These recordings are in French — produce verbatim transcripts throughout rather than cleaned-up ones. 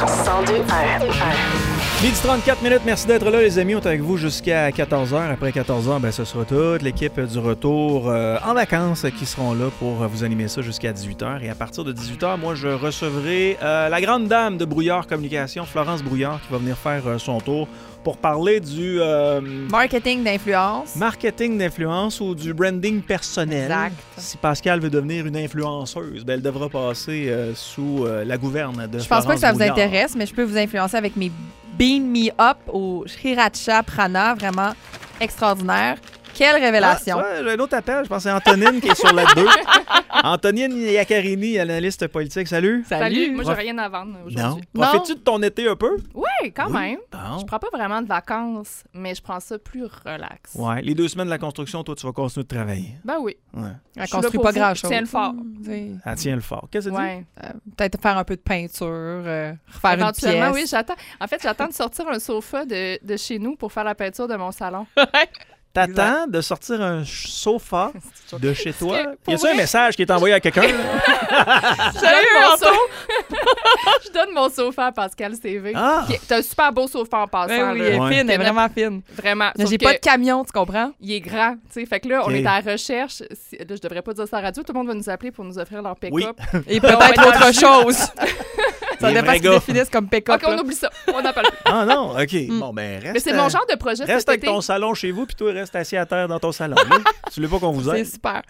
cent deux un. Midi trente-quatre minutes, merci d'être là les amis, on est avec vous jusqu'à quatorze heures. Après quatorze heures, ben, ce sera toute l'équipe du retour euh, en vacances qui seront là pour vous animer ça jusqu'à dix-huit heures. Et à partir de dix-huit heures, moi je recevrai euh, la grande dame de Brouillard Communication, Florence Brouillard, qui va venir faire euh, son tour pour parler du... Euh, marketing d'influence. Marketing d'influence ou du branding personnel. Exact. Si Pascal veut devenir une influenceuse, ben, elle devra passer euh, sous euh, la gouverne de Je Florence pense pas que ça Brouillard. vous intéresse, mais je peux vous influencer avec mes Bean Me Up au Sriracha Prana, vraiment extraordinaire. Quelle révélation! Ah, j'ai un autre appel, je pense que c'est Antonine qui est sur la deux. Antonine Iaccarini, analyste politique, salut! Salut! Moi, j'ai Prof... rien à vendre Non. aujourd'hui. Non. Profites-tu de ton été un peu? Oui, quand Oui. même. Bon. Je prends pas vraiment de vacances, mais je prends ça plus relax. Ouais, les deux semaines de la construction, toi, tu vas continuer de travailler. Ben oui. Ouais. Elle Je suis construit là pour pas vous, grand-chose. je tiens le fort. Oui. Elle tient le fort. Qu'est-ce que tu dis? Ouais. Euh, peut-être faire un peu de peinture, euh, refaire une Éventuellement, pièce. oui, j'attends. En fait, j'attends de sortir un sofa de, de chez nous pour faire la peinture de mon salon. T'attends de sortir un sofa de chez toi? que, pour Y a-tu un vrai- message qui est envoyé à quelqu'un? Je donne mon sofa. Je donne mon sofa à Pascal C V. Ah! Qui est- T'as un super beau sofa en passant. Ben oui, là. elle est Ouais. fine, elle est Que vraiment fine. Vraiment. Mais Sauf j'ai que pas de camion, tu comprends? Il est grand, tu sais. Fait que là, Ok. on est à la recherche. Si- Là, je devrais pas dire ça à la radio. Tout le monde va nous appeler pour nous offrir leur pick-up. Oui. Et on va peut-être être dans autre le jus. chose. Ça Les dépend vrais ce qu'ils gars. définissent comme pick-up. OK, on là. oublie ça. On appelle. Ah non, OK. Bon, ben reste... Mais c'est euh, mon genre de projet Reste cet avec été. ton salon chez vous, puis toi, reste assis à terre dans ton salon. là. Tu veux pas qu'on vous C'est aide? super.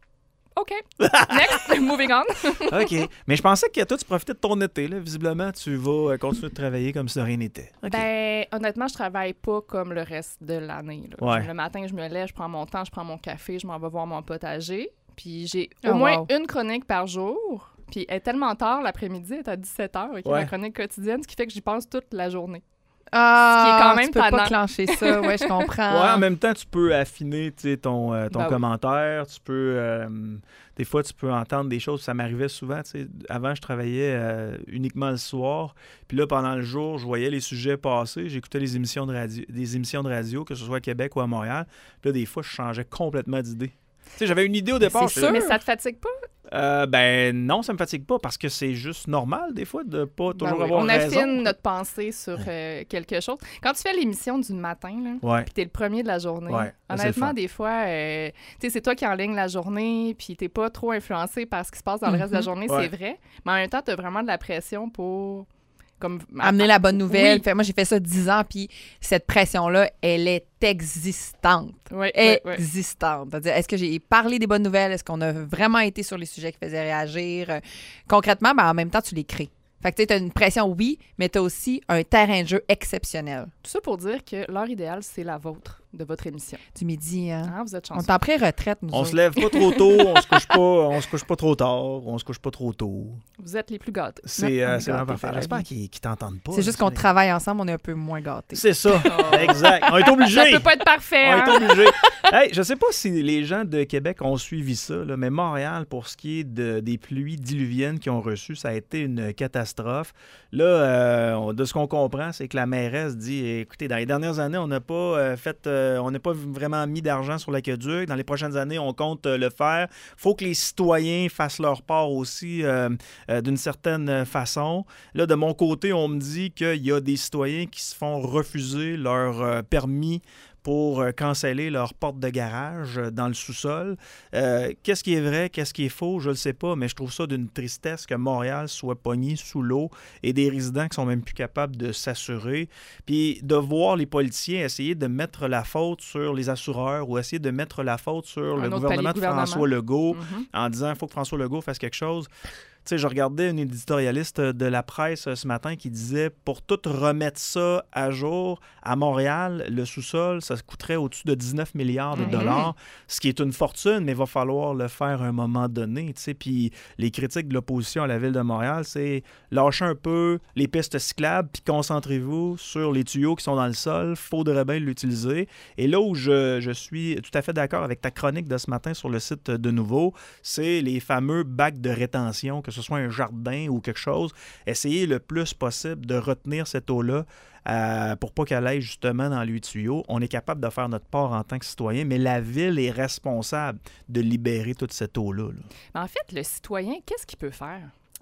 OK. Next. Moving on. OK. Mais je pensais que toi, tu profitais de ton été. Là. Visiblement, tu vas euh, continuer de travailler comme si de rien n'était. OK. Ben, honnêtement, je travaille pas comme le reste de l'année. là. Ouais. Le matin, je me lève, je prends mon temps, je prends mon café, je m'en vais voir mon potager. Puis j'ai Oh, au moins wow. une chronique par jour. Puis elle est tellement tard l'après-midi, elle est à dix-sept heures, OK, Ouais. ma chronique quotidienne, ce qui fait que j'y pense toute la journée. Ah, Ce qui est quand même tu peux pas tannant. clencher ça. Ouais, je comprends. Ouais, en même temps, tu peux affiner tu sais, ton, euh, ton Ben oui. commentaire. Tu peux. euh, des fois, tu peux entendre des choses. Ça m'arrivait souvent. tu sais. Avant, je travaillais euh, uniquement le soir. Puis là, pendant le jour, je voyais les sujets passer. J'écoutais les émissions de radio, des émissions de radio, que ce soit à Québec ou à Montréal. Puis là, des fois, je changeais complètement d'idée. Tu sais, j'avais une idée au départ. C'est j'étais sûr. là, Mais ça te fatigue pas? Euh, ben non, ça me fatigue pas parce que c'est juste normal des fois de pas toujours Ben oui. avoir On raison. affine notre pensée sur euh, quelque chose. Quand tu fais l'émission du matin, là, Ouais. puis t'es le premier de la journée. Ouais, ça, c'est le Honnêtement, fun. des fois, euh, tu sais, c'est toi qui enligne la journée, puis t'es pas trop influencé par ce qui se passe dans le reste de la journée, Ouais. c'est vrai. Mais en même temps, t'as vraiment de la pression pour comme Amener la bonne nouvelle. Oui. Fait, moi, j'ai fait ça dix ans, puis cette pression-là, elle est existante. Ouais, ouais, ouais. Existante. C'est-à-dire, est-ce que j'ai parlé des bonnes nouvelles? Est-ce qu'on a vraiment été sur les sujets qui faisaient réagir? Euh, concrètement, ben, en même temps, tu les crées. Fait que tu as une pression, oui, mais tu as aussi un terrain de jeu exceptionnel. Tout ça pour dire que l'heure idéale, c'est la vôtre de votre émission. Du midi, hein? Hein, vous êtes On chanceux. est en pré-retraite, nous On autres. se lève pas trop tôt, on se couche pas, on se couche pas trop tard, on se couche pas trop tôt. Vous êtes les plus gâtés. C'est Ouais, on euh, est c'est vraiment gâtés, parfait. par la J'espère vie. qu'ils qu'ils t'entendent pas. C'est juste là, qu'on travaille ensemble, on est un peu moins gâtés. C'est ça, exact. On est obligé. Ça peut pas être parfait, On est hein? obligé. Hey, je sais pas si les gens de Québec ont suivi ça, là, mais Montréal, pour ce qui est de, des pluies diluviennes qu'ils ont reçues, ça a été une catastrophe. Là, euh, on- de ce qu'on comprend, c'est que la mairesse dit, écoutez, dans les dernières années, on n'a pas euh, fait, euh, on n'a pas vraiment mis d'argent sur l'aqueduc. Dans les prochaines années, on compte euh, le faire. Faut que les citoyens fassent leur part aussi euh, euh, d'une certaine façon. Là, de mon côté, on me dit qu'il y a des citoyens qui se font refuser leur euh, permis pour euh, canceller leur porte de garage euh, dans le sous-sol. Euh, qu'est-ce qui est vrai, qu'est-ce qui est faux, je ne le sais pas, mais je trouve ça d'une tristesse que Montréal soit pogné sous l'eau et des résidents qui sont même plus capables de s'assurer. Puis de voir les politiciens essayer de mettre la faute sur les assureurs ou essayer de mettre la faute sur Un le autre gouvernement palier de de gouvernement. François Legault Mhm. en disant qu'il faut que François Legault fasse quelque chose. Tu sais, je regardais une éditorialiste de la presse euh, ce matin qui disait pour tout remettre ça à jour à Montréal, le sous-sol, ça coûterait au-dessus de dix-neuf milliards de Mhm. dollars, ce qui est une fortune, mais il va falloir le faire à un moment donné. Tu sais, puis les critiques de l'opposition à la ville de Montréal, c'est lâchez un peu les pistes cyclables, puis concentrez-vous sur les tuyaux qui sont dans le sol. Faudrait bien l'utiliser. Et là où je, je suis tout à fait d'accord avec ta chronique de ce matin sur le site de Nouveau, c'est les fameux bacs de rétention, que ce soit un jardin ou quelque chose. Essayez le plus possible de retenir cette eau-là euh, pour pas qu'elle aille justement dans les tuyaux. On est capable de faire notre part en tant que citoyen, mais la ville est responsable de libérer toute cette eau-là. là. Mais en fait, le citoyen, qu'est-ce qu'il peut faire?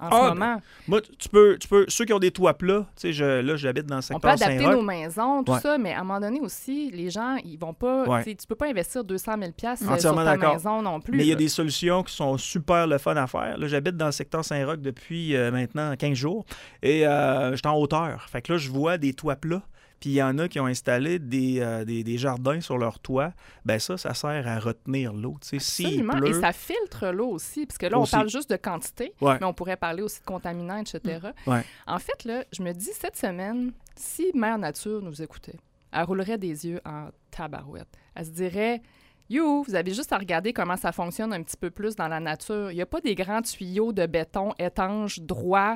en Ah, ce ben, moment. Moi, tu peux, tu peux, ceux qui ont des toits plats, tu sais, je, là, j'habite dans le On peut secteur adapter Saint-Roch. nos maisons, tout Ouais. ça, mais à un moment donné aussi, les gens, ils vont pas... Ouais. Tu sais, tu peux pas investir deux cent mille dollars sur Entièrement ta d'accord. maison non plus. Mais il y a là. des solutions qui sont super le fun à faire. Là, j'habite dans le secteur Saint-Roch depuis euh, maintenant quinze jours et euh, je suis en hauteur. Fait que là, je vois des toits plats. Puis il y en a qui ont installé des, euh, des, des jardins sur leur toit. Ben ça, ça sert à retenir l'eau. Tu sais, s'il Absolument. pleut... Et ça filtre l'eau aussi, parce que là, Aussi. on parle juste de quantité, Ouais. mais on pourrait parler aussi de contaminants, et cetera. Ouais. En fait, là, je me dis, cette semaine, si Mère Nature nous écoutait, elle roulerait des yeux en tabarouette. Elle se dirait... You, vous avez juste à regarder comment ça fonctionne un petit peu plus dans la nature. Il n'y a pas des grands tuyaux de béton étanches, droits,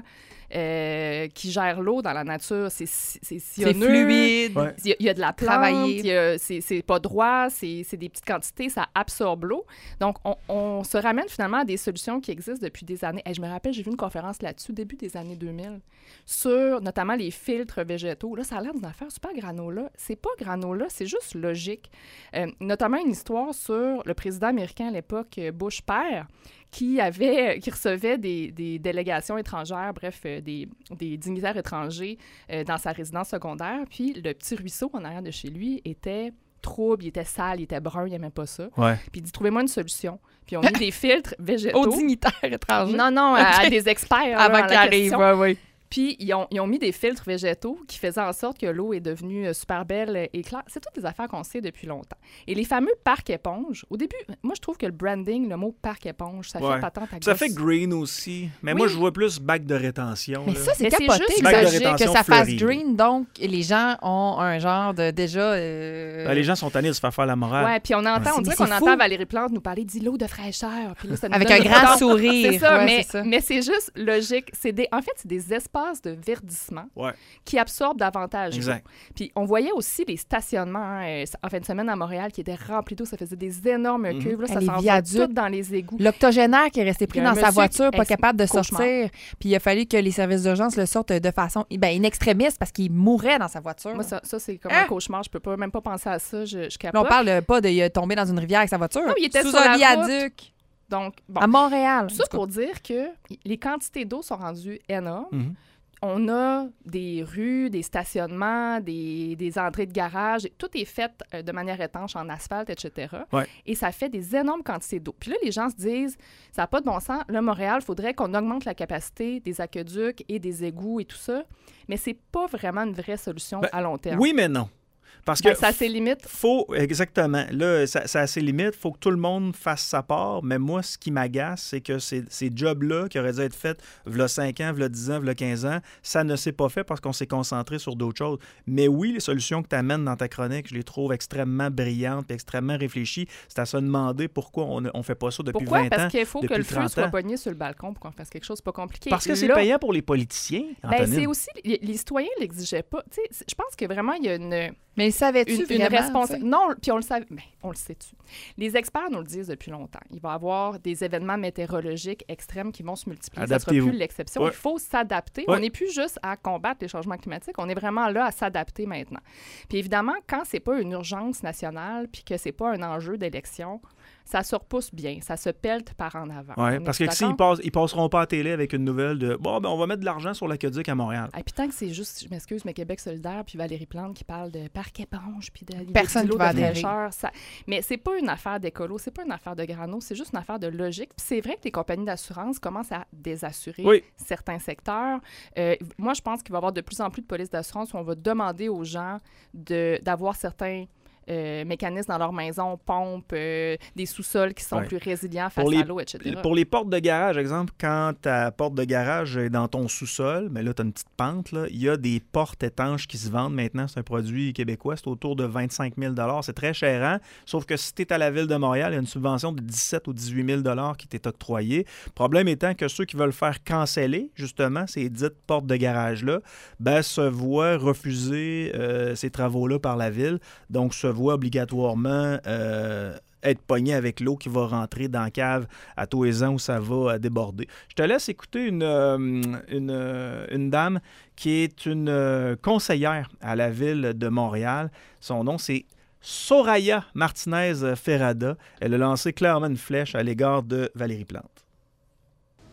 euh, qui gèrent l'eau dans la nature. C'est, c'est, c'est C'est sillonneux. fluide. Ouais. Il y, a, il y a de la plante, Travailler. il y a- c'est, c'est pas droit, c'est, c'est des petites quantités, ça absorbe l'eau. Donc, on, on se ramène finalement à des solutions qui existent depuis des années. Hey, je me rappelle, j'ai vu une conférence là-dessus, début des années deux mille, sur notamment les filtres végétaux. Là, ça a l'air d'une affaire super granola. C'est pas granola, c'est juste logique. Euh, notamment une histoire sur le président américain à l'époque, Bush père, qui avait, qui recevait des, des délégations étrangères, bref, euh, des, des dignitaires étrangers euh, dans sa résidence secondaire. Puis le petit ruisseau en arrière de chez lui était trouble, il était sale, il était brun, il n'aimait pas ça. Ouais. Puis il dit, trouvez-moi une solution. Puis on mis des filtres végétaux. Aux dignitaires étrangers. Non, non, à, Ok. à des experts. là, Avant en la qu'ils arrivent. question. Ouais, ouais. Puis, ils ont, ils ont mis des filtres végétaux qui faisaient en sorte que l'eau est devenue euh, super belle et claire. C'est toutes des affaires qu'on sait depuis longtemps. Et les fameux parcs éponges, au début, moi, je trouve que le branding, le mot parc éponge, ça Ouais. fait patente à Ça gosse. fait green aussi. Mais Oui. moi, je vois plus bac de rétention. Mais là. ça, c'est Mais c'est capoté juste que, bac de ça, rétention que ça fasse fleurie. green, donc les gens ont un genre de déjà... euh, Ben, les gens sont tannés de se faire faire la morale. Ouais, puis on entend, on Ouais. dirait Mais qu'on c'est entend fou. Valérie Plante nous parler d'îlots de fraîcheur. Puis là, ça nous Avec donne un le grand bouton. sourire. C'est ça, Ouais, mais, c'est ça. mais c'est juste logique. C'est des, en fait, c'est des espaces de verdissement Ouais. qui absorbent davantage l'eau. Exact. Puis on voyait aussi les stationnements hein, euh, en fin de semaine à Montréal qui étaient remplis d'eau. Ça faisait des énormes Mhm. cuves. Là, ça Les s'en va viaducs. tout dans les égouts. L'octogénaire qui est resté pris Il y a un dans sa monsieur voiture, qui- pas Hey, capable de cauchemar. sortir. Puis il a fallu que les services d'urgence le sortent de façon ben, inextrémiste parce qu'il mourait dans sa voiture. Moi, ça, ça, c'est comme Hein? un cauchemar. Je peux pas, même pas penser à ça. Je, je Là, capote. on parle pas de euh, tomber dans une rivière avec sa voiture. Non, il était sous sur un la route. viaduc Donc, bon. à Montréal. Tout ça pour dire que les quantités d'eau sont rendues énormes. Mhm. On a des rues, des stationnements, des, des entrées de garage. Tout est fait euh, de manière étanche en asphalte, et cetera. Ouais. Et ça fait des énormes quantités d'eau. Puis là, les gens se disent, ça n'a pas de bon sens. Là, Montréal, il faudrait qu'on augmente la capacité des aqueducs et des égouts et tout ça. Mais c'est pas vraiment une vraie solution Ben, à long terme. Oui, mais non. Parce Ben, que ça a ses limites. faut, exactement. Là, ça, ça a ses limites. Il faut que tout le monde fasse sa part. Mais moi, ce qui m'agace, c'est que ces, ces jobs-là qui auraient dû être faits v'là cinq ans, v'là dix ans, v'là quinze ans, ça ne s'est pas fait parce qu'on s'est concentré sur d'autres choses. Mais oui, les solutions que tu amènes dans ta chronique, je les trouve extrêmement brillantes et extrêmement réfléchies. C'est à se demander pourquoi on ne fait pas ça depuis Pourquoi? vingt Parce ans. qu'il faut que depuis le feu trente soit ans. pogné sur le balcon pour qu'on fasse quelque chose de pas compliqué. Parce que c'est Là, payant pour les politiciens, ben, Antonine. c'est aussi... Les, les citoyens ne l'exigeaient pas. Tu sais, je pense que vraiment, il y a une... Mais savais-tu une, une vraiment, responsa- tu sais? Non, puis on le savait. Mais on le sait-tu. Les experts nous le disent depuis longtemps. Il va y avoir des événements météorologiques extrêmes qui vont se multiplier. Ça ne sera Adaptez-vous. plus l'exception. Ouais. Il faut s'adapter. Ouais. On n'est plus juste à combattre les changements climatiques. On est vraiment là à s'adapter maintenant. Puis évidemment, quand c'est pas une urgence nationale puis que c'est pas un enjeu d'élection, ça se repousse bien. Ça se pelte par en avant. Ouais, On parce est que s'ils d'accord? passent, ils passeront pas à la télé avec une nouvelle de bon, ben, on va mettre de l'argent sur l'aqueduc à Montréal. Et puis tant que c'est juste, je m'excuse, mais Québec solidaire, puis Valérie Plante qui parle de parc éponge, puis de Personne d'îlots qui va de adhérer. fraîcheur, ça... Mais c'est pas une affaire d'écolo, c'est pas une affaire de grano, c'est juste une affaire de logique. Puis c'est vrai que les compagnies d'assurance commencent à désassurer Oui. certains secteurs. Euh, moi, je pense qu'il va y avoir de plus en plus de polices d'assurance où on va demander aux gens de, d'avoir certains... Euh, mécanismes dans leur maison, pompes, euh, des sous-sols qui sont Ouais. plus résilients face Pour les- à l'eau, et cetera. Pour les portes de garage, exemple, quand ta porte de garage est dans ton sous-sol, mais là, tu as une petite pente, là, il y a des portes étanches qui se vendent maintenant. C'est un produit québécois, c'est autour de vingt-cinq mille. C'est très cher, hein? Sauf que si tu es à la Ville de Montréal, il y a une subvention de dix-sept ou dix-huit mille qui t'est octroyée. Problème étant que ceux qui veulent faire canceller, justement, ces dites portes de garage-là, ben, se voient refuser euh, ces travaux-là par la Ville. Donc, se voient obligatoirement euh, être pogné avec l'eau qui va rentrer dans la cave à tous les ans où ça va euh, déborder. Je te laisse écouter une, euh, une, euh, une dame qui est une euh, conseillère à la Ville de Montréal. Son nom, c'est Soraya Martinez Ferrada. Elle a lancé clairement une flèche à l'égard de Valérie Plante.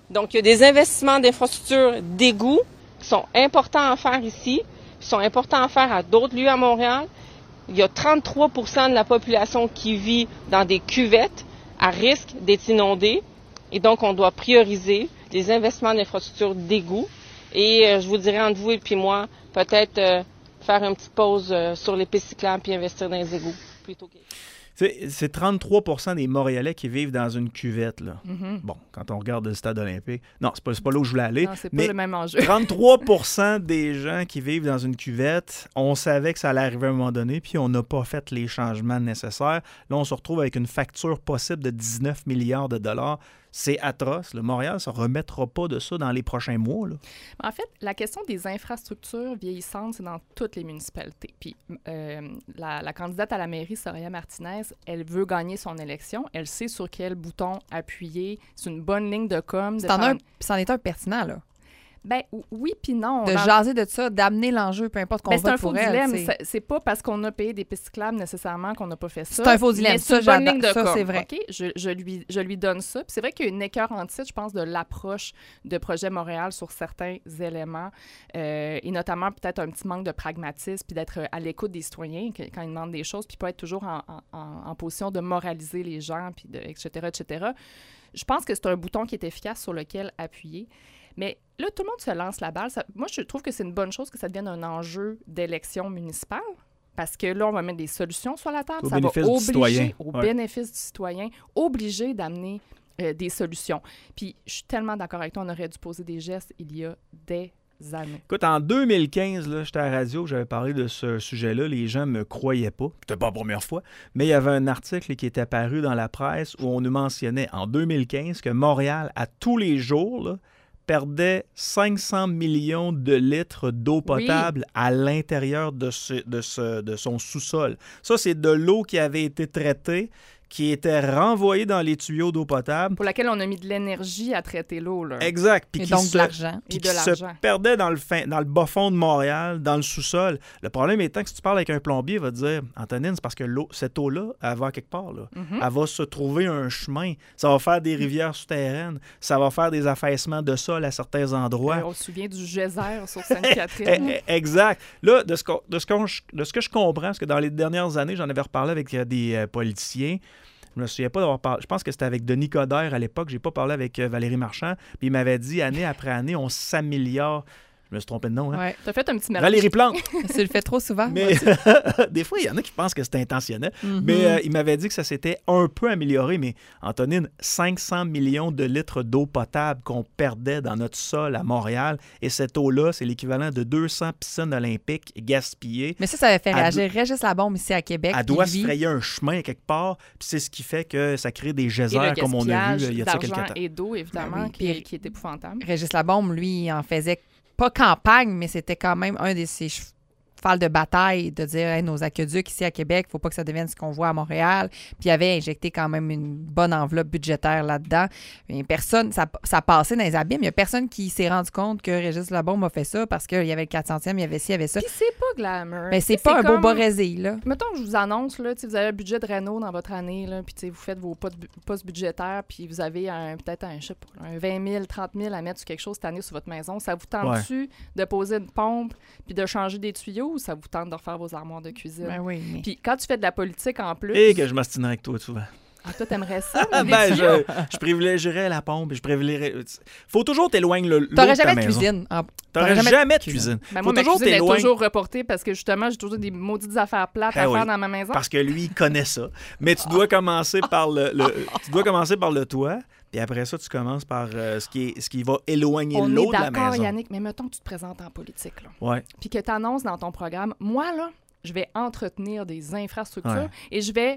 Donc, il y a des investissements d'infrastructures d'égouts qui sont importants à faire ici, qui sont importants à faire à d'autres lieux à Montréal. Il y a trente-trois pour cent de la population qui vit dans des cuvettes à risque d'être inondée. Et donc, on doit prioriser les investissements d'infrastructures d'égouts. Et euh, je vous dirais, entre vous et puis moi, peut-être euh, faire une petite pause euh, sur les pistes cyclables puis investir dans les égouts plutôt que... C'est, c'est trente-trois pour cent des Montréalais qui vivent dans une cuvette, là. Mm-hmm. Bon, quand on regarde le stade olympique... Non, c'est pas, c'est pas là où je voulais aller. Non, c'est pas mais le même enjeu. trente-trois pour cent des gens qui vivent dans une cuvette, on savait que ça allait arriver à un moment donné, puis on n'a pas fait les changements nécessaires. Là, on se retrouve avec une facture possible de dix-neuf milliards de dollars. C'est atroce. Le Montréal ne se remettra pas de ça dans les prochains mois, là. En fait, la question des infrastructures vieillissantes, c'est dans toutes les municipalités. Puis euh, la, la candidate à la mairie, Soraya Martinez, elle veut gagner son élection. Elle sait sur quel bouton appuyer. C'est une bonne ligne de com. C'en, un, c'en est un pertinent, là. Ben oui puis non. De dans... jaser de ça, d'amener l'enjeu, peu importe qu'on ben, vote pour elle. C'est un faux dilemme. C'est, c'est pas parce qu'on a payé des pistes cyclables nécessairement qu'on n'a pas fait ça. C'est un faux dilemme. Mais ça, c'est une bonne ligne de ça com. c'est vrai. Okay? Je, je, lui, je lui donne ça. Puis c'est vrai qu'il y a une écœur en titre, je pense, de l'approche de Projet Montréal sur certains éléments. Euh, et notamment, peut-être un petit manque de pragmatisme puis d'être à l'écoute des citoyens quand ils demandent des choses, puis pas être toujours en, en, en position de moraliser les gens, puis de, et cetera, et cetera. Je pense que c'est un bouton qui est efficace sur lequel appuyer. Mais là, tout le monde se lance la balle. Ça, moi, je trouve que c'est une bonne chose que ça devienne un enjeu d'élection municipale parce que là, on va mettre des solutions sur la table. Au ça va bénéfice du citoyen. Au ouais. bénéfice du citoyen, obliger d'amener euh, des solutions. Puis, je suis tellement d'accord avec toi, on aurait dû poser des gestes il y a des années. Écoute, en deux mille quinze, là, j'étais à la radio, j'avais parlé de ce sujet-là. Les gens ne me croyaient pas. C'était pas la première fois. Mais il y avait un article qui était paru dans la presse où on nous mentionnait en deux mille quinze que Montréal, à tous les jours, là, perdait cinq cents millions de litres d'eau potable oui. à l'intérieur de, ce, de, ce, de son sous-sol. Ça, c'est de l'eau qui avait été traitée, qui était renvoyée dans les tuyaux d'eau potable. Pour laquelle on a mis de l'énergie à traiter l'eau. Là. Exact. Puis Et qui donc se, de l'argent. Puis Et qui de se l'argent. perdait dans le, fin, dans le bas fond de Montréal, dans le sous-sol. Le problème étant que si tu parles avec un plombier, il va te dire « Antonine, c'est parce que l'eau, cette eau-là, elle va quelque part. Là. Mm-hmm. Elle va se trouver un chemin. Ça va faire des rivières souterraines. Ça va faire des affaissements de sol à certains endroits. Euh, on se souvient du geyser sur Sainte-Catherine. Exact. Là, de ce, que, de, ce que, de ce que je comprends, parce que dans les dernières années, j'en avais reparlé avec des euh, politiciens. Je me souviens pas d'avoir parlé. Je pense que c'était avec Denis Coderre à l'époque. J'ai pas parlé avec euh, Valérie Marchand. Puis il m'avait dit, année après année, on s'améliore. Je me suis trompé de nom. Hein? Ouais. Tu as fait un petit mélange. Valérie Plante. Tu le fais trop souvent. Mais des fois, il y en a qui pensent que c'est intentionnel. Mm-hmm. Mais euh, il m'avait dit que ça s'était un peu amélioré. Mais Antonine, cinq cents millions de litres d'eau potable qu'on perdait dans notre sol à Montréal. Et cette eau-là, c'est l'équivalent de deux cents piscines olympiques gaspillées. Mais ça, ça avait fait réagir do... Régis Labombe ici à Québec. Elle doit lui... se frayer un chemin quelque part. Puis c'est ce qui fait que ça crée des geysers, comme on a vu il y a quelques temps. Et d'eau, évidemment, ben oui. qui, qui est épouvantable. Régis Labombe, lui, en faisait pas campagne, mais c'était quand même un de ses cheval de bataille de dire hey, nos aqueducs ici à Québec, il ne faut pas que ça devienne ce qu'on voit à Montréal. Puis il avait injecté quand même une bonne enveloppe budgétaire là-dedans. Mais personne, ça, ça passait dans les abîmes. Il n'y a personne qui s'est rendu compte que Régis Labombe a fait ça parce qu'il y avait le quatre centième, il y avait ci, il y avait ça. Puis c'est pas glamour. Mais c'est pas c'est un comme... beau bas-résé, là. Mettons que je vous annonce, là, vous avez un budget de réno dans votre année, là, puis vous faites vos postes budgétaires, puis vous avez un, peut-être un, je sais pas, un vingt mille, trente mille à mettre sur quelque chose cette année sur votre maison. Ça vous tente-tu ouais. de poser une pompe puis de changer des tuyaux ou ça vous tente de refaire vos armoires de cuisine? Ben oui, mais... Puis quand tu fais de la politique en plus... Et que je m'astinerais avec toi souvent. Ah, toi, t'aimerais ça? ben, je, je privilégierais la pompe. Je privilégierais... Faut toujours t'éloigner le, l'eau de ta maison. T'aurais jamais de cuisine. En... T'aurais, T'aurais jamais, jamais de cuisine. Ben, Faut moi, toujours ma cuisine t'éloigner... est toujours reportée parce que, justement, j'ai toujours des maudites affaires plates ben à oui, faire dans ma maison. Parce que lui, il connaît ça. Mais tu dois commencer par le, le tu dois commencer par le toit, puis après ça, tu commences par euh, ce, qui est, ce qui va éloigner On l'eau de la maison. On est d'accord, Yannick, mais mettons que tu te présentes en politique, là. Ouais. Puis que tu annonces dans ton programme, moi, là, je vais entretenir des infrastructures ouais. et je vais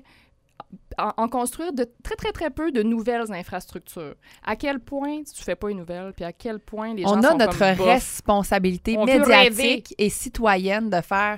en, en construire de très, très, très peu de nouvelles infrastructures. À quel point tu fais pas une nouvelle, puis à quel point les gens On sont a notre comme responsabilité on médiatique et citoyenne de faire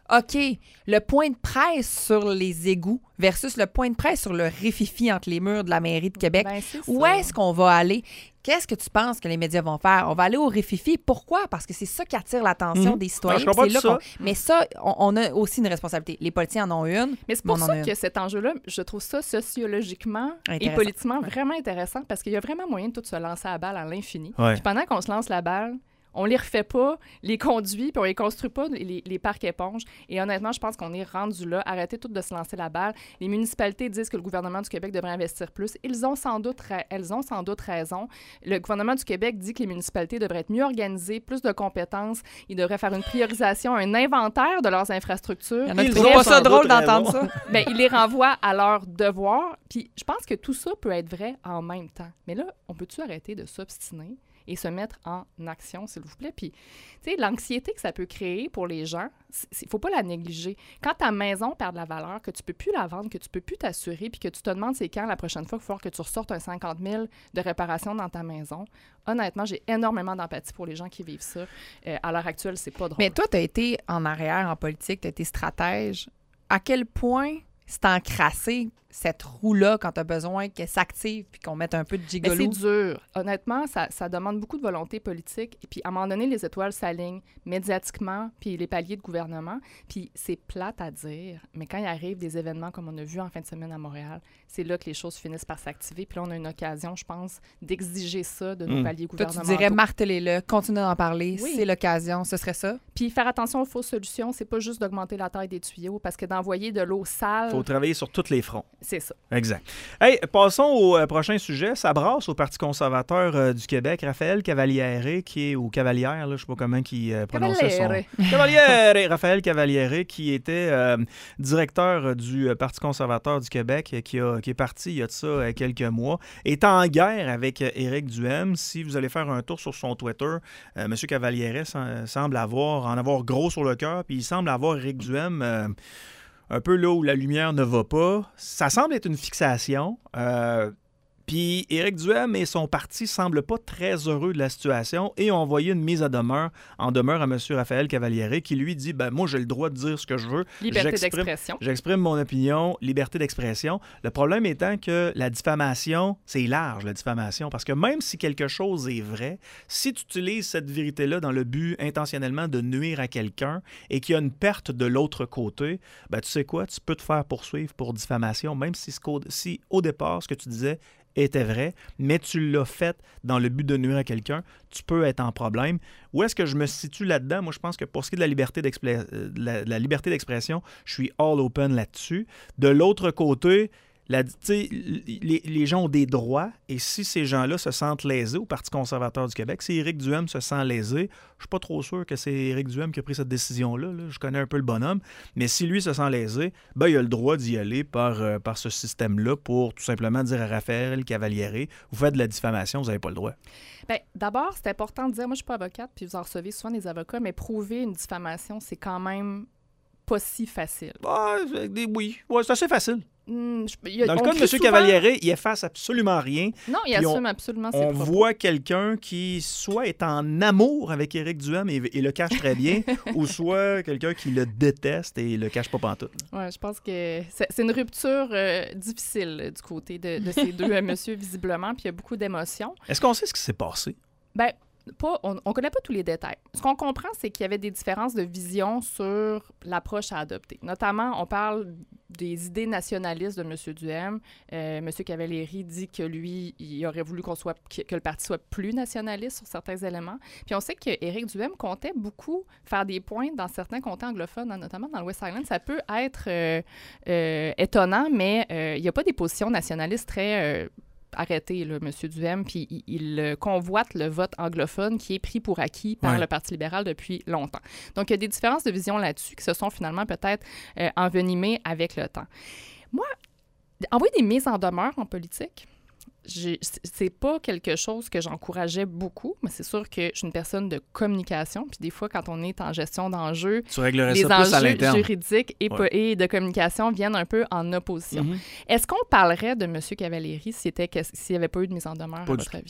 OK, le point de presse sur les égouts versus le point de presse sur le rififi entre les murs de la mairie de Québec. Ben, c'est Où ça. est-ce qu'on va aller? Qu'est-ce que tu penses que les médias vont faire? On va aller au rififi. Pourquoi? Parce que c'est ça qui attire l'attention Mhm. des citoyens. Ah, je comprends C'est là tout ça. qu'on- Mais ça, on, on a aussi une responsabilité. Les politiciens en ont une. Mais c'est pour mais on en ça a que une. cet enjeu-là, je trouve ça sociologiquement et Intéressant. politiquement vraiment intéressant parce qu'il y a vraiment moyen de tout se lancer à la balle à l'infini. Ouais. Puis pendant qu'on se lance la balle, on les refait pas, les conduit, puis on les construit pas, les, les parcs éponges. Et honnêtement, je pense qu'on est rendu là. Arrêtez tout de se lancer la balle. Les municipalités disent que le gouvernement du Québec devrait investir plus. Ils ont sans doute, ra- elles ont sans doute raison. Le gouvernement du Québec dit que les municipalités devraient être mieux organisées, plus de compétences. Ils devraient faire une priorisation, un inventaire de leurs infrastructures. Il y en a qui Ils trouvent ont pas sans ça doute drôle d'entendre raison. ça. Ben, il les renvoie à leurs devoirs. Puis je pense que tout ça peut être vrai en même temps. Mais là, on peut-tu arrêter de s'obstiner et se mettre en action, s'il vous plaît? Puis, tu sais, l'anxiété que ça peut créer pour les gens, il ne faut pas la négliger. Quand ta maison perd de la valeur, que tu peux plus la vendre, que tu peux plus t'assurer, puis que tu te demandes c'est quand la prochaine fois qu'il va falloir que tu ressortes un cinquante mille de réparation dans ta maison, honnêtement, j'ai énormément d'empathie pour les gens qui vivent ça. Euh, à l'heure actuelle, c'est pas drôle. Mais toi, tu as été en arrière en politique, tu as été stratège. À quel point c'est encrassé, cette roue-là, quand tu as besoin qu'elle s'active puis qu'on mette un peu de Mais gigolo? c'est dur. Honnêtement, ça, ça demande beaucoup de volonté politique. Et puis, à un moment donné, les étoiles s'alignent médiatiquement, puis les paliers de gouvernement. Puis, c'est plate à dire, mais quand il arrive des événements comme on a vu en fin de semaine à Montréal, c'est là que les choses finissent par s'activer. Puis là, on a une occasion, je pense, d'exiger ça de nos Mm. paliers Toi, tu gouvernementaux. dirais marteler-le, continuer d'en parler, Oui. c'est l'occasion, ce serait ça? Puis, faire attention aux fausses solutions, c'est pas juste d'augmenter la taille des tuyaux, parce que d'envoyer de l'eau sale, Il faut travailler sur tous les fronts. c'est ça. Exact. Hey, passons au euh, prochain sujet. Ça brasse au Parti conservateur euh, du Québec. Raphaël Cavaliere, qui est, ou Cavalière, là, je ne sais pas comment il euh, prononçait son... Cavaliere. Cavaliere! Raphaël Cavaliere, qui était euh, directeur du euh, Parti conservateur du Québec, euh, qui, a, qui est parti il y a de ça euh, quelques mois, est en guerre avec euh, Éric Duhaime. Si vous allez faire un tour sur son Twitter, euh, M. Cavaliere sem- semble avoir, en avoir gros sur le cœur, puis il semble avoir Éric Duhaime... euh, un peu là où la lumière ne va pas. Ça semble être une fixation. Euh, Puis Éric Duhaime et son parti semblent pas très heureux de la situation et ont envoyé une mise à demeure en demeure à M. Raphaël Cavaliere qui lui dit ben, « Moi, j'ai le droit de dire ce que je veux. Liberté J'exprime- d'expression. J'exprime mon opinion, liberté d'expression. » Le problème étant que la diffamation, c'est large, la diffamation, parce que même si quelque chose est vrai, si tu utilises cette vérité-là dans le but intentionnellement de nuire à quelqu'un et qu'il y a une perte de l'autre côté, ben, tu sais quoi? Tu peux te faire poursuivre pour diffamation, même si, ce qu'au- si au départ, ce que tu disais était vrai, mais tu l'as fait dans le but de nuire à quelqu'un, tu peux être en problème. Où est-ce que je me situe là-dedans? Moi, je pense que pour ce qui est de la liberté, d'expla- euh, de la, de la liberté d'expression, je suis all open là-dessus. De l'autre côté, la, tu sais, les, les gens ont des droits et si ces gens-là se sentent lésés au Parti conservateur du Québec, si Éric Duhaime se sent lésé, je suis pas trop sûr que c'est Éric Duhaime qui a pris cette décision-là. Là. Je connais un peu le bonhomme, mais si lui se sent lésé, ben, il a le droit d'y aller par, euh, par ce système-là pour tout simplement dire à Raphaël Cavaliere, vous faites de la diffamation, vous n'avez pas le droit. Bien, d'abord, c'est important de dire, moi, je suis pas avocate, puis vous en recevez souvent des avocats, mais prouver une diffamation, c'est quand même pas si facile. Ah, oui, ouais, c'est assez facile. Hmm, je- il y a- Dans le on cas de crie M. souvent- Cavaliere, il efface absolument rien. Non, il Puis assume on- absolument ses On propos. voit quelqu'un qui soit est en amour avec Éric Duhaime et, et le cache très bien, ou soit quelqu'un qui le déteste et le cache pas pantoute. Ouais, je pense que c'est c'est une rupture euh, difficile euh, du côté de, de ces deux euh, messieurs, visiblement, puis il y a beaucoup d'émotions. Est-ce qu'on sait ce qui s'est passé? Ben, pas, on ne connaît pas tous les détails. Ce qu'on comprend, c'est qu'il y avait des différences de vision sur l'approche à adopter. Notamment, on parle des idées nationalistes de M. Duhaime. Euh, M. Cavaliere dit que lui, il aurait voulu qu'on soit, que, que le parti soit plus nationaliste sur certains éléments. Puis on sait qu'Éric Duhaime comptait beaucoup faire des points dans certains comtés anglophones, notamment dans le West Island. Ça peut être euh, euh, étonnant, mais euh, il n'y a pas des positions nationalistes très... Euh, arrêté, là, M. Duhaime, puis il, il euh, convoite le vote anglophone qui est pris pour acquis par Ouais. le Parti libéral depuis longtemps. Donc, il y a des différences de vision là-dessus qui se sont finalement peut-être euh, envenimées avec le temps. Moi, envoyer des mises en demeure en politique, j'ai- c'est c'est pas quelque chose que j'encourageais beaucoup, mais c'est sûr que je suis une personne de communication, puis des fois, quand on est en gestion d'enjeux, Tu réglerais les ça plus à enjeux l'interne. juridiques et, Ouais. po- et de communication viennent un peu en opposition. Mhm. Est-ce qu'on parlerait de M. Cavaliere s'il était que- s'il n'y avait pas eu de mise en demeure, Pas à du votre avis?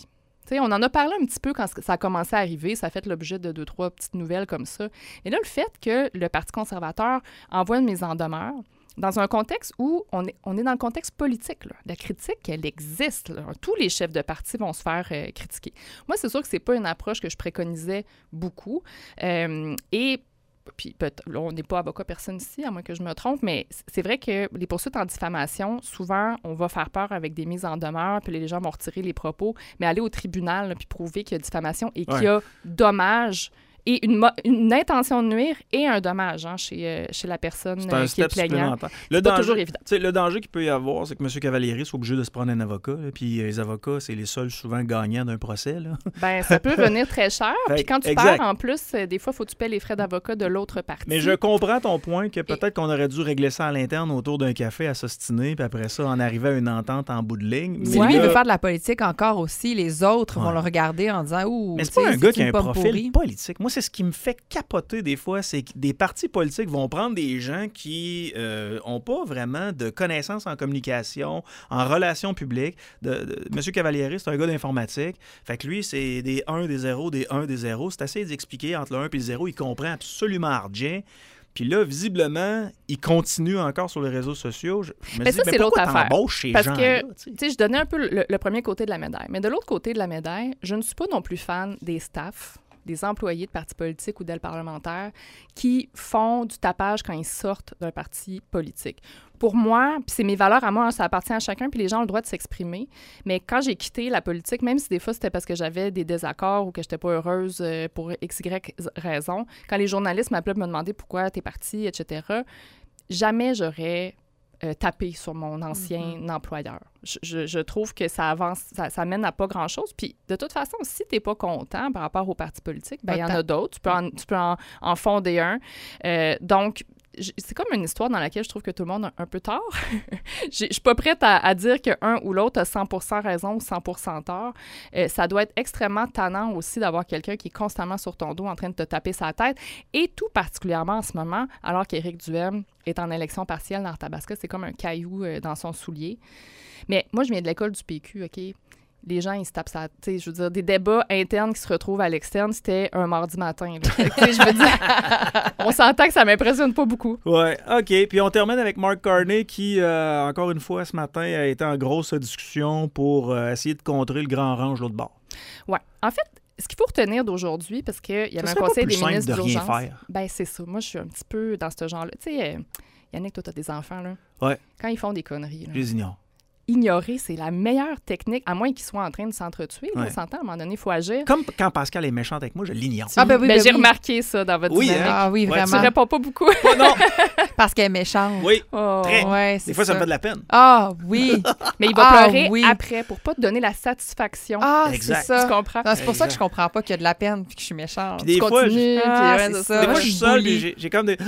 T'sais, on en a parlé un petit peu quand ça a commencé à arriver. Ça a fait l'objet de deux, trois petites nouvelles comme ça. Et là, le fait que le Parti conservateur envoie une mise en demeure dans un contexte où on est, on est dans le contexte politique. Là. La critique, elle existe. Là. Tous les chefs de parti vont se faire euh, critiquer. Moi, c'est sûr que c'est pas une approche que je préconisais beaucoup. Euh, et puis, là, on n'est pas avocat personne ici, à moins que je me trompe, mais c'est vrai que les poursuites en diffamation, souvent, on va faire peur avec des mises en demeure, puis les gens vont retirer les propos, mais aller au tribunal, là, puis prouver qu'il y a diffamation et qu'il ouais. y a dommage et une, une intention de nuire et un dommage hein, chez, euh, chez la personne c'est un euh, qui est plaignante. Le c'est danger, pas toujours évident. Le danger qu'il peut y avoir, c'est que M. Cavalieri soit obligé de se prendre un avocat. Là, puis euh, les avocats, c'est les seuls souvent gagnants d'un procès. Là. Ben, ça peut venir très cher. Puis quand tu exact. perds, en plus, euh, des fois, il faut que tu paies les frais d'avocat de l'autre partie. Mais je comprends ton point que peut-être et... qu'on aurait dû régler ça à l'interne autour d'un café à s'ostiner, puis après ça, en arriver à une entente en bout de ligne. Si ouais. lui là... veut faire de la politique encore aussi, les autres ouais. vont le regarder en disant « Ouh, mais c'est pas un gars qui a un profil pourri. politique. Moi, c'est ce qui me fait capoter des fois, c'est que des partis politiques vont prendre des gens qui euh, ont pas vraiment de connaissances en communication, en relations publiques. De, de, M. Cavalieri, c'est un gars d'informatique. Fait que lui, c'est des un, des zéro, des un, des zéro. C'est assez d'expliquer entre le un et le zéro. Il comprend absolument rien. Puis là, visiblement, il continue encore sur les réseaux sociaux. Je me mais dis, ça, mais c'est l'autre affaire. Ces Parce gens-là, que, tu sais, je donnais un peu le, le premier côté de la médaille. Mais de l'autre côté de la médaille, je ne suis pas non plus fan des staffs, des employés de partis politiques ou d'ailes parlementaires qui font du tapage quand ils sortent d'un parti politique. Pour moi, puis c'est mes valeurs à moi, hein, ça appartient à chacun, puis les gens ont le droit de s'exprimer. Mais quand j'ai quitté la politique, même si des fois c'était parce que j'avais des désaccords ou que j'étais pas heureuse euh, pour X Y raison, quand les journalistes m'appelaient pour me demander pourquoi t'es partie, et cetera, jamais j'aurais euh, tapé sur mon ancien mm-hmm. employeur. Je, je, je trouve que ça avance, ça, ça mène à pas grand-chose. Puis de toute façon, si t'es pas content par rapport aux partis politiques, ben il y en a d'autres. Tu peux en, tu peux en, en fonder un. Euh, donc, c'est comme une histoire dans laquelle je trouve que tout le monde a un peu tort. Je suis pas prête à, à dire qu'un ou l'autre a cent pour cent raison ou cent pour cent tort. Euh, ça doit être extrêmement tannant aussi d'avoir quelqu'un qui est constamment sur ton dos en train de te taper sa tête. Et tout particulièrement en ce moment, alors qu'Éric Duhem est en élection partielle dans Arthabasca, c'est comme un caillou euh, dans son soulier. Mais moi, je viens de l'école du P Q, OK? Les gens, ils se tapent ça. Tu sais, je veux dire, des débats internes qui se retrouvent à l'externe, c'était un mardi matin. Tu sais, je veux dire, on s'entend que ça m'impressionne pas beaucoup. Ouais, OK. Puis on termine avec Mark Carney qui, euh, encore une fois, ce matin, a été en grosse discussion pour euh, essayer de contrer le grand range l'autre bord. Ouais. En fait, ce qu'il faut retenir d'aujourd'hui, parce qu'il y avait un conseil des ministres d'urgence. De rien faire. Ben c'est ça. Moi, je suis un petit peu dans ce genre-là. Tu sais, euh, Yannick, toi, t'as des enfants, là. Ouais. Quand ils font des conneries, là. Je les ignore. Ignorer, c'est la meilleure technique, à moins qu'ils soient en train de s'entretuer. Ouais. On s'entend, à un moment donné, il faut agir. Comme quand Pascal est méchante avec moi, je l'ignore. Ah, ben oui, ben, ben j'ai oui. remarqué ça dans votre oui, dynamique. Hein? Ah oui, vraiment. Ouais, tu réponds pas beaucoup. Oh, non! Parce qu'elle est méchante. Oui, oh. très. Ouais, Des fois, ça. ça me fait de la peine. Ah oui! Mais il va ah, pleurer oui. après pour pas te donner la satisfaction. Ah, exact. c'est ça. Tu comprends? Non, c'est pour exact. ça que je comprends pas qu'il y a de la peine puis que je suis méchante. Puis des tu fois, continues. je... Ah, puis, c'est ouais, ça. Des fois, je suis seule bully. et j'ai, j'ai comme des...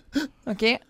OK.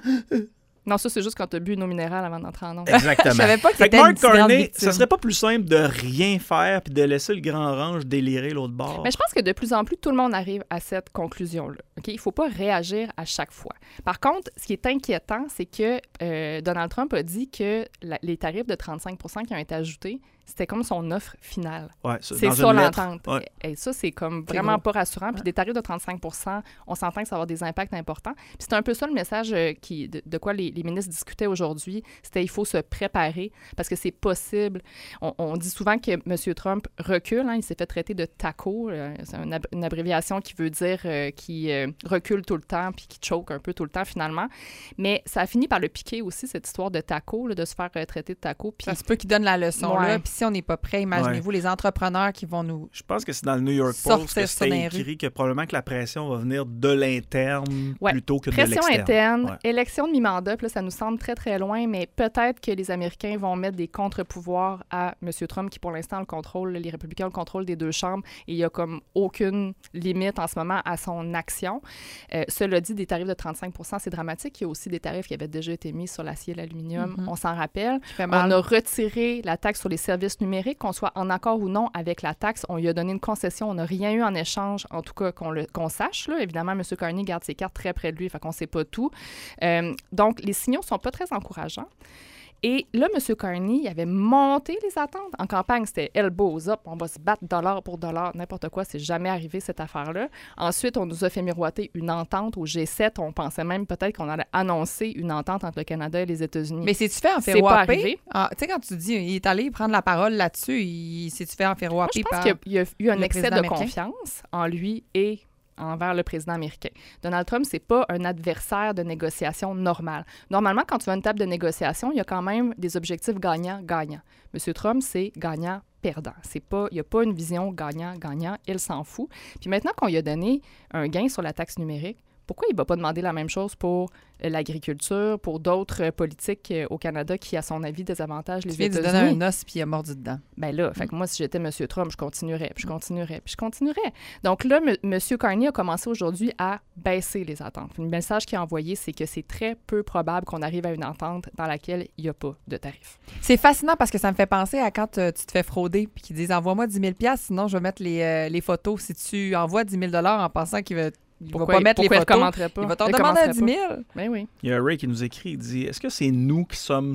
Non, ça, c'est juste quand tu as bu une eau minérale avant d'entrer en onde. Exactement. Je savais pas que fait que c'était une Mark si grande Carney, victime. ça serait pas plus simple de rien faire puis de laisser le grand range délirer l'autre bord? Mais je pense que de plus en plus, tout le monde arrive à cette conclusion-là. OK? Il ne faut pas réagir à chaque fois. Par contre, ce qui est inquiétant, c'est que euh, Donald Trump a dit que la, les tarifs de trente-cinq pour cent qui ont été ajoutés, c'était comme son offre finale. Ouais, ça, c'est dans ça une lettre. l'entente. Ouais. Et, et ça, c'est comme C'est vraiment gros. pas rassurant. Puis Ouais. des tarifs de trente-cinq pour cent, on s'entend que ça va avoir des impacts importants. Puis c'est un peu ça le message euh, qui, de, de quoi les, les ministres discutaient aujourd'hui. C'était il faut se préparer parce que c'est possible. On, on dit souvent que M. Trump recule. Hein, il s'est fait traiter de taco. Euh, c'est une, ab- une abréviation qui veut dire euh, qui euh, recule tout le temps puis qui choke un peu tout le temps finalement. Mais ça a fini par le piquer aussi, cette histoire de taco, là, de se faire euh, traiter de taco. Puis Ça se peut qu'il donne la leçon, Ouais. là. Puis si on n'est pas prêt, imaginez-vous les entrepreneurs qui vont nous... Je pense que c'est dans le New York Post Sortir que ça dans c'était les écrit que probablement que la pression va venir de l'interne Ouais. plutôt que de pression l'externe. interne, Ouais. élection de mi-mandat, puis là, ça nous semble très, très loin, mais peut-être que les Américains vont mettre des contre-pouvoirs à M. Trump, qui pour l'instant le contrôle, les républicains le contrôle des deux chambres, et il n'y a comme aucune limite en ce moment à son action. Euh, cela dit, des tarifs de trente-cinq pour cent, c'est dramatique. Il y a aussi des tarifs qui avaient déjà été mis sur l'acier et l'aluminium, Mm-hmm. on s'en rappelle. fait mal. On a retiré la taxe sur les services numériques, qu'on soit en accord ou non avec la taxe. On lui a donné une concession. On n'a rien eu en échange, en tout cas qu'on, le, qu'on sache. Là. Évidemment, M. Carney garde ses cartes très près de lui, fait qu'on ne sait pas tout. Euh, donc, les signaux ne sont pas très encourageants. Et là, M. Carney, il avait monté les attentes. En campagne, c'était elbows up, on va se battre dollar pour dollar, n'importe quoi. C'est jamais arrivé, cette affaire-là. Ensuite, on nous a fait miroiter une entente au G sept. On pensait même peut-être qu'on allait annoncer une entente entre le Canada et les États-Unis. Mais c'est-tu fait en C'est pas ferroapé? arrivé. Ah, tu sais, quand tu dis il est allé prendre la parole là-dessus, il s'est-tu fait en Moi, ferroapé je pense par... qu'il y a, il y a eu un le excès président de américain? confiance en lui et envers le président américain. Donald Trump, c'est pas un adversaire de négociation normal. Normalement, quand tu vas à une table de négociation, il y a quand même des objectifs gagnants-gagnants. M. Trump, c'est gagnant-perdant. C'est pas, il n'y a pas une vision gagnant-gagnant. Il s'en fout. Puis maintenant qu'on lui a donné un gain sur la taxe numérique, pourquoi il ne va pas demander la même chose pour l'agriculture, pour d'autres euh, politiques euh, au Canada qui, à son avis, désavantagent les Tu viens de lui États-Unis? donner un os puis il a mordu dedans. Ben là, fait que moi, si j'étais M. Trump, je continuerais, puis je continuerais, puis je continuerais. Donc là, M. M. Carney a commencé aujourd'hui à baisser les attentes. Le message qu'il a envoyé, c'est que c'est très peu probable qu'on arrive à une entente dans laquelle il n'y a pas de tarif. C'est fascinant parce que ça me fait penser à quand euh, tu te fais frauder puis qu'ils disent envoie-moi dix mille dollars, sinon je vais mettre les, euh, les photos. Si tu envoies dix mille dollars en pensant qu'il va, il va pas mettre les pourquoi il photos, recommenterait pas? il va t'en Il demander à recommencerait dix pas. mille. Ben oui. Il y a Ray qui nous écrit, il dit « Est-ce que c'est nous qui sommes